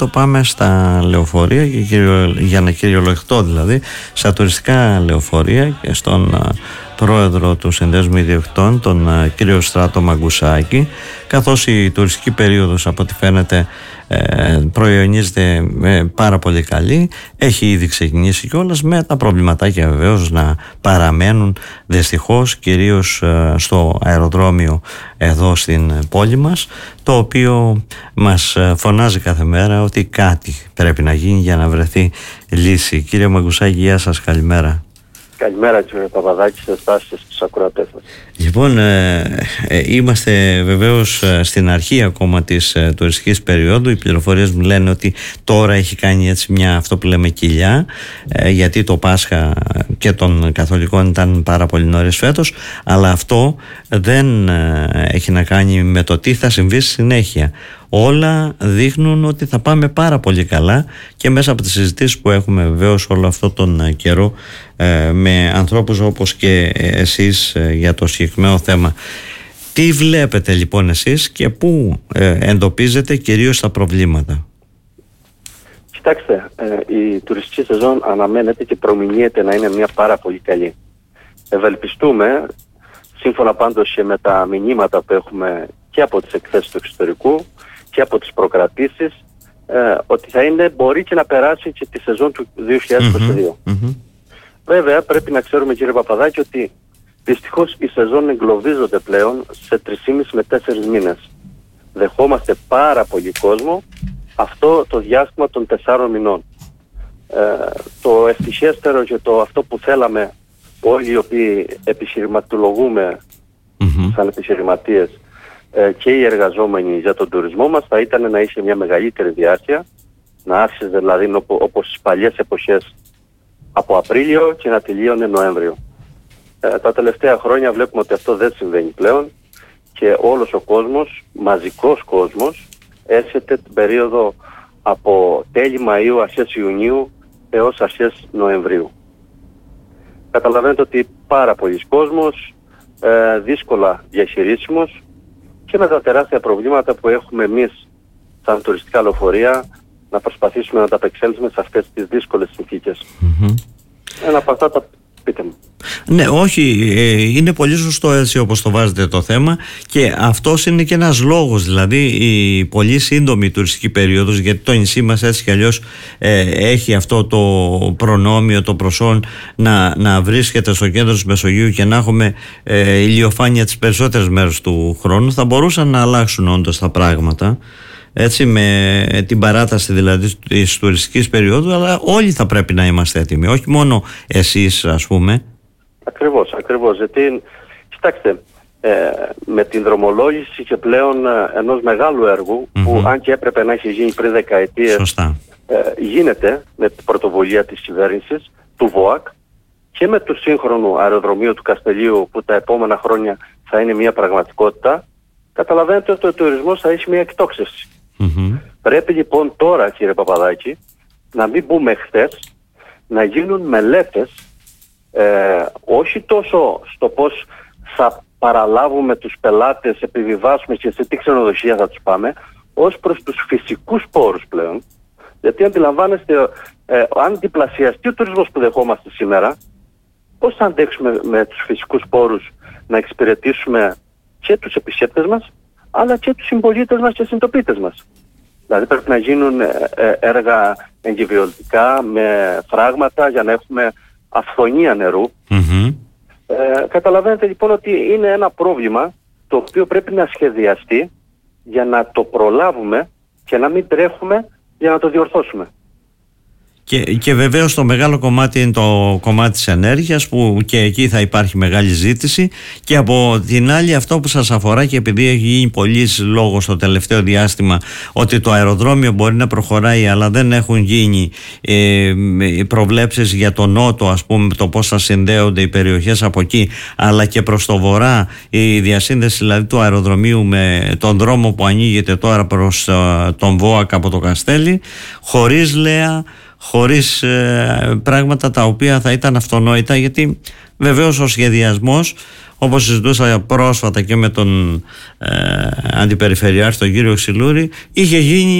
το πάμε στα λεωφορεία, για να κυριολογηθώ δηλαδή, στα τουριστικά λεωφορεία και στον πρόεδρο του Συνδέσμου Ιδιοκτητών, τον κύριο Στράτο Μαγκουσάκη, καθώς η τουριστική περίοδος από ό,τι φαίνεται προϊονίζεται πάρα πολύ καλή. Έχει ήδη ξεκινήσει κιόλας, με τα προβληματάκια βεβαίως να παραμένουν δυστυχώς, κυρίως στο αεροδρόμιο εδώ στην πόλη μας, το οποίο μας φωνάζει κάθε μέρα ότι κάτι πρέπει να γίνει για να βρεθεί λύση. Κύριε Μαγκουσάκη, γεια σας, καλημέρα. Καλημέρα κύριε Παπαδάκη, σε εσάς και στους ακροατές μας. Λοιπόν, είμαστε βεβαίως στην αρχή ακόμα της τουριστικής περίοδου. Οι πληροφορίες μου λένε ότι τώρα έχει κάνει έτσι μια, αυτό που λέμε, κοιλιά, γιατί το Πάσχα και των Καθολικών ήταν πάρα πολύ νωρίς φέτος, αλλά αυτό δεν έχει να κάνει με το τι θα συμβεί στη συνέχεια. Όλα δείχνουν ότι θα πάμε πάρα πολύ καλά και μέσα από τις συζητήσεις που έχουμε βεβαίως όλο αυτό τον καιρό με ανθρώπους όπως και εσείς για το συγκεκριμένο θέμα. Τι βλέπετε λοιπόν εσείς και πού εντοπίζετε κυρίως τα προβλήματα? Κοιτάξτε, η τουριστική σεζόν αναμένεται και προμηνύεται να είναι μια πάρα πολύ καλή. Ευελπιστούμε, σύμφωνα πάντως και με τα μηνύματα που έχουμε και από τις εκθέσεις του εξωτερικού και από τις προκρατήσεις, ότι μπορεί και να περάσει και τη σεζόν του 2022. Βέβαια πρέπει να ξέρουμε, κύριε Παπαδάκη, ότι δυστυχώς οι σεζόν εγκλωβίζονται πλέον σε 3,5 με 4 μήνες. Δεχόμαστε πάρα πολύ κόσμο αυτό το διάστημα των 4 μηνών. Το ευτυχέστερο και αυτό που θέλαμε όλοι οι οποίοι επιχειρηματολογούμε σαν επιχειρηματίες και οι εργαζόμενοι για τον τουρισμό μας, θα ήταν να είχε μια μεγαλύτερη διάρκεια, να άρχισε δηλαδή όπως στις παλιές εποχές από Απρίλιο και να τελείωνε Νοέμβριο. Τα τελευταία χρόνια βλέπουμε ότι αυτό δεν συμβαίνει πλέον και όλος ο κόσμος, μαζικός κόσμος, έρχεται την περίοδο από τέλη Μαΐου, αρχές Ιουνίου έως αρχές Νοεμβρίου. Καταλαβαίνετε ότι πάρα πολλοί κόσμος, δύσκολα διαχειρίσιμος και με τα τεράστια προβλήματα που έχουμε εμείς σαν τουριστικά λεωφορεία να προσπαθήσουμε να τα απεξέλθουμε σε αυτές τις δύσκολες συνθήκες. Ένα από αυτά τα πείτε μου. Ναι, όχι, είναι πολύ σωστό έτσι όπως το βάζετε το θέμα και αυτός είναι και ένας λόγος, δηλαδή η πολύ σύντομη τουριστική περίοδος, γιατί το νησί μας έτσι κι αλλιώς έχει αυτό το προνόμιο, το προσόν να βρίσκεται στο κέντρο της Μεσογείου και να έχουμε ηλιοφάνεια τις περισσότερες μέρες του χρόνου. Θα μπορούσαν να αλλάξουν όντως τα πράγματα, έτσι, με την παράταση δηλαδή της τουριστικής περίοδου, αλλά όλοι θα πρέπει να είμαστε έτοιμοι, όχι μόνο εσείς, ας πούμε. Ακριβώς, γιατί κοιτάξτε, με την δρομολόγηση και πλέον ενός μεγάλου έργου που αν και έπρεπε να έχει γίνει πριν δεκαετίες, γίνεται με την πρωτοβουλία της κυβέρνησης, του ΒΟΑΚ, και με το σύγχρονο αεροδρομίο του Καστελείου που τα επόμενα χρόνια θα είναι μια πραγματικότητα. Καταλαβαίνετε ότι ο τουρισμός θα έχει μια εκτόξευση. Πρέπει λοιπόν τώρα, κύριε Παπαδάκη, να μην μπούμε χθες, να γίνουν μελέτες, όχι τόσο στο πώς θα παραλάβουμε τους πελάτες, επιβιβάσουμε και σε τι ξενοδοχεία θα τους πάμε, ως προς τους φυσικούς πόρους πλέον. Γιατί αντιλαμβάνεστε, αν διπλασιαστεί ο τουρισμός που δεχόμαστε σήμερα, πώς θα αντέξουμε με τους φυσικούς πόρους να εξυπηρετήσουμε και τους επισκέπτες μας, αλλά και τους συμπολίτες μας και συντοπίτες μας. Δηλαδή πρέπει να γίνουν έργα εγκυβιωτικά με φράγματα για να έχουμε αυθονία νερού. Καταλαβαίνετε λοιπόν ότι είναι ένα πρόβλημα το οποίο πρέπει να σχεδιαστεί για να το προλάβουμε και να μην τρέχουμε για να το διορθώσουμε. Και βεβαίως το μεγάλο κομμάτι είναι το κομμάτι της ενέργειας, που και εκεί θα υπάρχει μεγάλη ζήτηση, και από την άλλη αυτό που σας αφορά, και επειδή έχει γίνει πολλής λόγος το τελευταίο διάστημα ότι το αεροδρόμιο μπορεί να προχωράει αλλά δεν έχουν γίνει προβλέψεις για το νότο, ας πούμε, το πώς θα συνδέονται οι περιοχές από εκεί, αλλά και προς το βορρά η διασύνδεση δηλαδή του αεροδρομίου με τον δρόμο που ανοίγεται τώρα προς τον ΒΟΑΚ από το Καστέλι, χωρίς Λέα, χωρίς πράγματα τα οποία θα ήταν αυτονόητα, γιατί βεβαίως ο σχεδιασμός, όπως συζητούσα πρόσφατα και με τον Αντιπεριφερειάρχη τον κύριο Ξυλούρη, είχε γίνει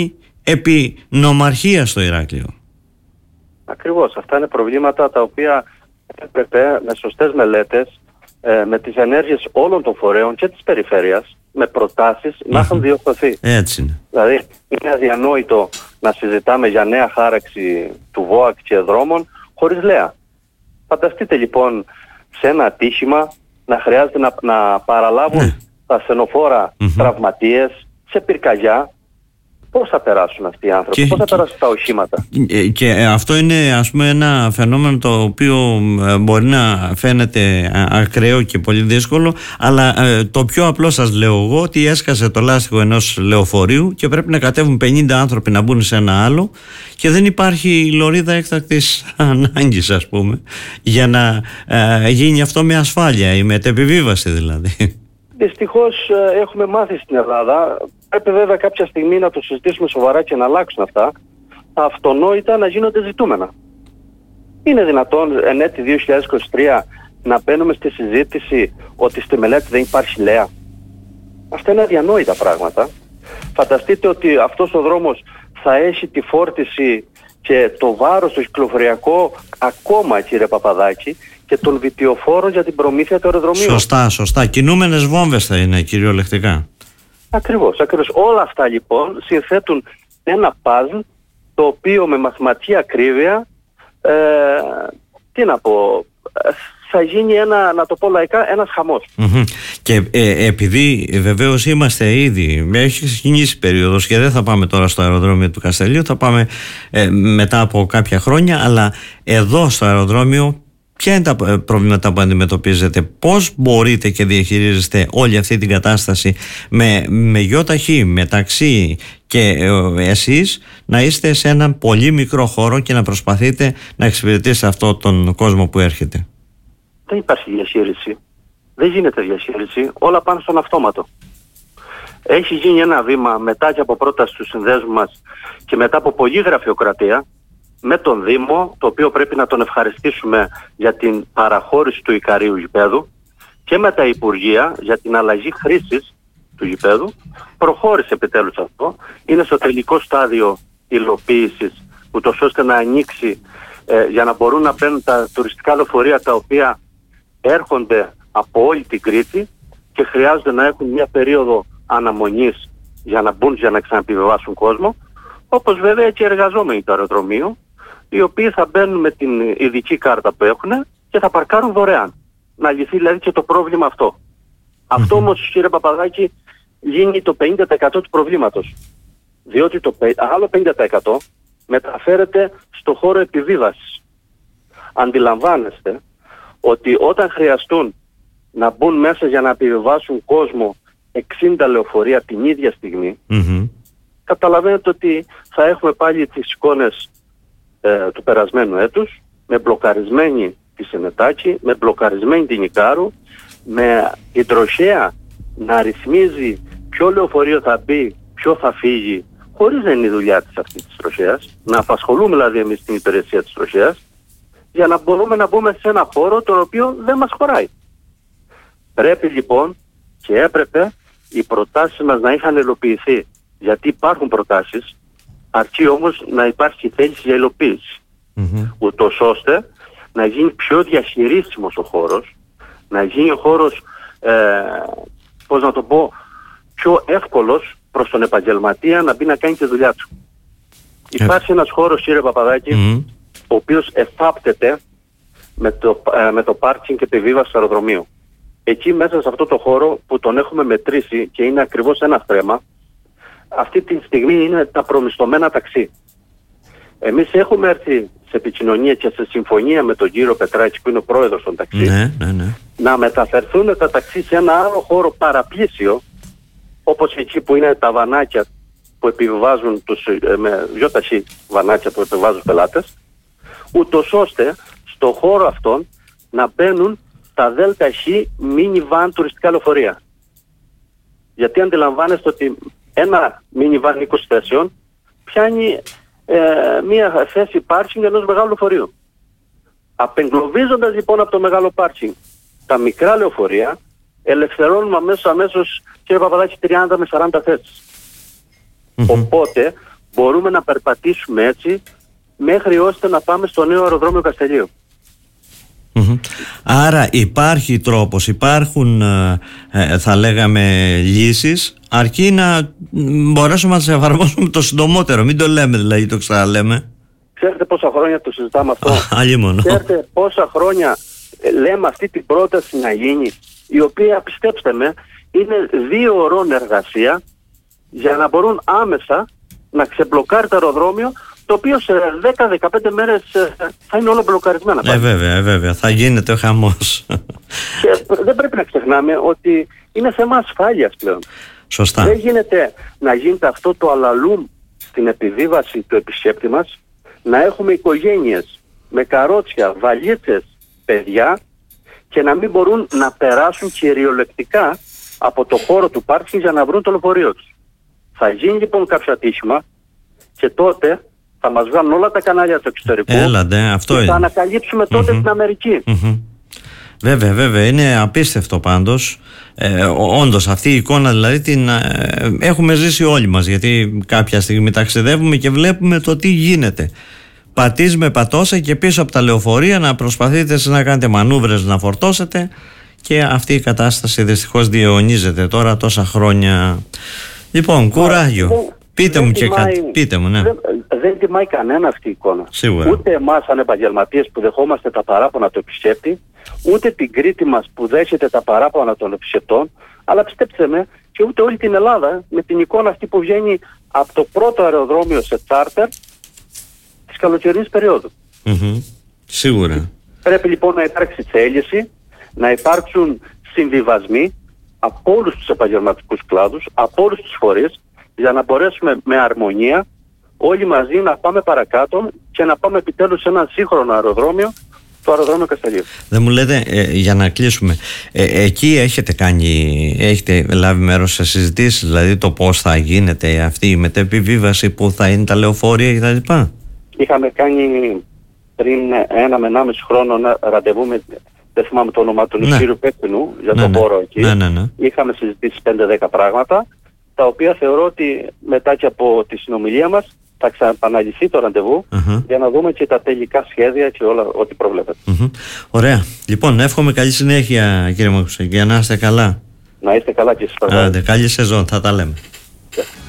επί νομαρχία στο Ηράκλειο. Ακριβώς. Αυτά είναι προβλήματα τα οποία έπρεπε με σωστές μελέτες, με τις ενέργειες όλων των φορέων και της περιφέρειας, με προτάσεις να έχουν διορθωθεί. Έτσι είναι. Δηλαδή είναι αδιανόητο να συζητάμε για νέα χάραξη του ΒΟΑΚ και δρόμων χωρίς ΛΕΑ. Φανταστείτε λοιπόν σε ένα ατύχημα να χρειάζεται να παραλάβουν τα ασθενοφόρα τραυματίες σε πυρκαγιά. Πώς θα περάσουν αυτοί οι άνθρωποι, πώς θα περάσουν τα οχήματα? Και αυτό είναι, ας πούμε, ένα φαινόμενο το οποίο μπορεί να φαίνεται ακραίο και πολύ δύσκολο, αλλά το πιο απλό σας λέω εγώ, ότι έσκασε το λάστιχο ενός λεωφορείου και πρέπει να κατέβουν 50 άνθρωποι να μπουν σε ένα άλλο και δεν υπάρχει λωρίδα έκτακτης ανάγκης, ας πούμε, για να γίνει αυτό με ασφάλεια ή με επιβίβαση δηλαδή. Δυστυχώς έχουμε μάθει στην Ελλάδα. Πρέπει βέβαια κάποια στιγμή να το συζητήσουμε σοβαρά και να αλλάξουν αυτά. Τα αυτονόητα να γίνονται ζητούμενα. Είναι δυνατόν εν έτη 2023 να μπαίνουμε στη συζήτηση ότι στη μελέτη δεν υπάρχει ΛΕΑ? Αυτά είναι αδιανόητα πράγματα. Φανταστείτε ότι αυτός ο δρόμος θα έχει τη φόρτιση και το βάρος το κυκλοφοριακό ακόμα, κύριε Παπαδάκη, και των βιτιοφόρων για την προμήθεια του αεροδρομίου. Σωστά. Κινούμενες βόμβες θα είναι κυριολεκτικά. Ακριβώς. Όλα αυτά λοιπόν συνθέτουν ένα παζλ το οποίο με μαθηματική ακρίβεια θα γίνει να το πω λαϊκά, ένας χαμός. Και επειδή βεβαίως είμαστε ήδη, έχει ξεκινήσει περίοδος και δεν θα πάμε τώρα στο αεροδρόμιο του Καστελείου, θα πάμε μετά από κάποια χρόνια, αλλά εδώ στο αεροδρόμιο ποια είναι τα προβλήματα που αντιμετωπίζετε, πώς μπορείτε και διαχειρίζεστε όλη αυτή την κατάσταση με γιοταχή, μεταξύ και εσείς να είστε σε έναν πολύ μικρό χώρο και να προσπαθείτε να εξυπηρετήσετε αυτόν τον κόσμο που έρχεται? Δεν υπάρχει διαχείριση. Δεν γίνεται διαχείριση. Όλα πάνε στον αυτόματο. Έχει γίνει ένα βήμα μετά και από πρόταση του συνδέσμου μας και μετά από πολλή γραφειοκρατία με τον Δήμο, το οποίο πρέπει να τον ευχαριστήσουμε για την παραχώρηση του Ικαρίου γηπέδου, και με τα Υπουργεία για την αλλαγή χρήσης του γηπέδου. Προχώρησε επιτέλους αυτό. Είναι στο τελικό στάδιο υλοποίησης, ούτως ώστε να ανοίξει για να μπορούν να μπαίνουν τα τουριστικά λεωφορεία τα οποία έρχονται από όλη την Κρήτη και χρειάζονται να έχουν μια περίοδο αναμονής για να μπουν, για να ξαναπιβιβάσουν κόσμο, όπως βέβαια και οι εργαζόμενοι του αεροδρομίου, οι οποίοι θα μπαίνουν με την ειδική κάρτα που έχουν και θα παρκάρουν δωρεάν. Να λυθεί δηλαδή και το πρόβλημα αυτό. Αυτό όμως, κύριε Παπαδάκη, γίνει το 50% του προβλήματος. Διότι το άλλο 50% μεταφέρεται στο χώρο επιβίβασης. Αντιλαμβάνεστε ότι όταν χρειαστούν να μπουν μέσα για να επιβιβάσουν κόσμο 60 λεωφορεία την ίδια στιγμή, καταλαβαίνετε ότι θα έχουμε πάλι τις εικόνες του περασμένου έτους, με μπλοκαρισμένη τη Σενετάκη, με μπλοκαρισμένη την Ικάρου, με η τροχέα να ρυθμίζει ποιο λεωφορείο θα μπει, ποιο θα φύγει, χωρίς να είναι η δουλειά της αυτή της τροχέας, να απασχολούμε δηλαδή εμείς την υπηρεσία της τροχέας, για να μπορούμε να μπούμε σε ένα χώρο τον οποίο δεν μας χωράει. Πρέπει λοιπόν και έπρεπε οι προτάσεις μας να είχαν υλοποιηθεί, γιατί υπάρχουν προτάσεις, αρκεί όμως να υπάρχει θέληση για υλοποίηση, ούτως ώστε να γίνει πιο διαχειρίσιμος ο χώρος, να γίνει ο χώρος, πώς να το πω, πιο εύκολος προς τον επαγγελματία να μπει να κάνει τη δουλειά του. Υπάρχει ένας χώρος, κύριε Παπαδάκη, ο οποίος εφάπτεται με το πάρκινγκ και επιβίβαση του αεροδρομίου. Εκεί μέσα σε αυτό το χώρο που τον έχουμε μετρήσει και είναι ακριβώς ένα θέμα, αυτή τη στιγμή είναι τα προμισθωμένα ταξί. Εμείς έχουμε έρθει σε επικοινωνία και σε συμφωνία με τον κύριο Πετράκη, που είναι ο πρόεδρος των ταξί, να μεταφερθούν τα ταξί σε ένα άλλο χώρο παραπλήσιο, όπως εκεί που είναι τα βανάκια που επιβιβάζουν με γιοταχή βανάκια που επιβιβάζουν πελάτες, ούτως ώστε στο χώρο αυτόν να μπαίνουν τα ΔΕΛΤΑΧ minivan τουριστικά λεωφορεία. Γιατί αντιλαμβάνεστε ότι ένα minivan 20 θέσεων πιάνει μία θέση πάρκινγκ ενός μεγάλου λεωφορείου. Απεγκλωβίζοντας λοιπόν από το μεγάλο πάρκινγκ τα μικρά λεωφορεία, ελευθερώνουμε αμέσως, κύριε Παπαδάκη, 30 με 40 θέσεις. Οπότε μπορούμε να περπατήσουμε έτσι μέχρι ώστε να πάμε στο νέο αεροδρόμιο Καστελίου. Άρα υπάρχει τρόπος, υπάρχουν θα λέγαμε λύσεις, αρκεί να μπορέσουμε να τις εφαρμόσουμε το συντομότερο. Μην το λέμε δηλαδή, το ξαναλέμε. Ξέρετε πόσα χρόνια το συζητάμε αυτό? Αλλήμον. Ξέρετε πόσα χρόνια λέμε αυτή την πρόταση να γίνει, η οποία, πιστέψτε με, είναι 2 ωρών εργασία για να μπορούν άμεσα να ξεμπλοκάρει το αεροδρόμιο, το οποίο σε 10-15 μέρες θα είναι όλο μπλοκαρισμένα. Βέβαια, θα γίνεται ο χαμός. Και δεν πρέπει να ξεχνάμε ότι είναι θέμα ασφάλειας πλέον. Σωστά. Δεν γίνεται να γίνεται αυτό το αλαλούμ στην επιβίβαση του επισκέπτη μας, να έχουμε οικογένειες με καρότσια, βαλίτσες, παιδιά και να μην μπορούν να περάσουν κυριολεκτικά από το χώρο του πάρκινγκ για να βρουν το λεωφορείο τους. Θα γίνει λοιπόν κάποιο ατύχημα και τότε θα μας βγάλουν όλα τα κανάλια του εξωτερικού. Αυτό και είναι. Θα ανακαλύψουμε τότε την Αμερική. Βέβαια, είναι απίστευτο πάντως. Όντως αυτή η εικόνα δηλαδή την έχουμε ζήσει όλοι μας, γιατί κάποια στιγμή ταξιδεύουμε και βλέπουμε το τι γίνεται. Πατείς με πατώσε και πίσω από τα λεωφορεία να προσπαθείτε να κάνετε μανούβρες να φορτώσετε, και αυτή η κατάσταση δυστυχώς διαιωνίζεται τώρα τόσα χρόνια. Λοιπόν, κουράγιο. Πείτε μου και κάτι. Πείτε μου, ναι. Δεν τιμάει κανένα αυτή η εικόνα. Σίγουρα. Ούτε εμάς σαν επαγγελματίες που δεχόμαστε τα παράπονα του επισκέπτη, ούτε την Κρήτη μας που δέχεται τα παράπονα των επισκεπτών, αλλά πιστέψτε με, και ούτε όλη την Ελλάδα με την εικόνα αυτή που βγαίνει από το πρώτο αεροδρόμιο σε τσάρτερ της καλοκαιρινής περίοδου. Σίγουρα. Πρέπει λοιπόν να υπάρξει θέληση, να υπάρξουν συμβιβασμοί από όλους τους επαγγελματικούς κλάδους, από όλους τους φορείς, για να μπορέσουμε με αρμονία όλοι μαζί να πάμε παρακάτω και να πάμε επιτέλους σε ένα σύγχρονο αεροδρόμιο, το αεροδρόμιο Καστελίου. Δεν μου λέτε, για να κλείσουμε, εκεί έχετε λάβει μέρος σε συζητήσεις, δηλαδή το πώς θα γίνεται αυτή η μετεπιβίβαση, που θα είναι τα λεωφορεία κτλ? Είχαμε κάνει πριν 1,5 χρόνο ένα ραντεβού με, δεν θυμάμαι το όνομα του, Λουξίριου Πέπινου, για τον χώρο εκεί. Είχαμε συζητήσει 5-10 πράγματα, τα οποία θεωρώ ότι μετά και από τη συνομιλία μας θα ξαναπαναληφθεί το ραντεβού για να δούμε και τα τελικά σχέδια και όλα ό,τι προβλέπετε. Ωραία. Λοιπόν, εύχομαι καλή συνέχεια, κύριε Μαχουσάκη, για να είστε καλά. Να είστε καλά και εσείς. Καλή σεζόν, θα τα λέμε.